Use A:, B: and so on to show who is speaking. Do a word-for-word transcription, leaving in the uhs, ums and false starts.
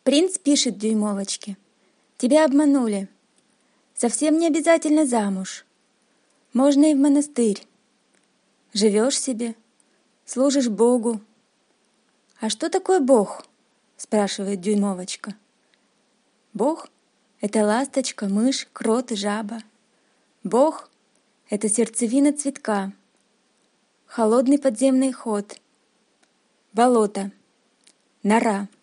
A: Принц пишет Дюймовочке: «Тебя обманули. Совсем не обязательно замуж. Можно и в монастырь. Живешь себе, служишь Богу». «А что такое Бог?» — спрашивает Дюймовочка. «Бог — это ласточка, мышь, крот и жаба. Бог — это сердцевина цветка, холодный подземный ход, болото, нора».